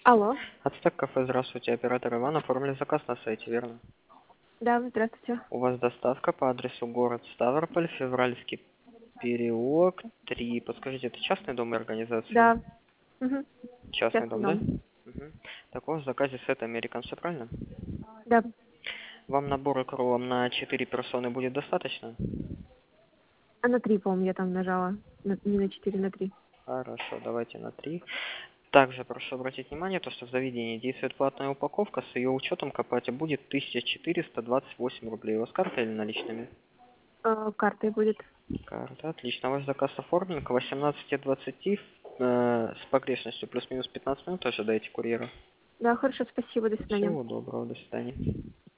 Алло. Ацтек кафе, здравствуйте, оператор Иван, оформили заказ на сайте, верно? Да, здравствуйте. У вас доставка по адресу город Ставрополь, Февральский переулок 3. Подскажите, это частный дом и организация? Да. Угу. Частный Частный дом, да? дом. Угу. Так, у вас в заказе сет American, все правильно? Да. Вам набор икролом на 4 персоны будет достаточно? А на 3, по-моему, я там нажала. Не на 4, на 3. Хорошо, давайте на 3. Также прошу обратить внимание, то, что в заведении действует платная упаковка, с ее учетом к оплате будет 1428 рублей. У вас карта или наличными? Картой будет. Карта, отлично. Ваш заказ оформлен к 18:20 с погрешностью плюс-минус 15 минут ожидаете курьера. Да, хорошо, спасибо, до свидания. Всего доброго, до свидания.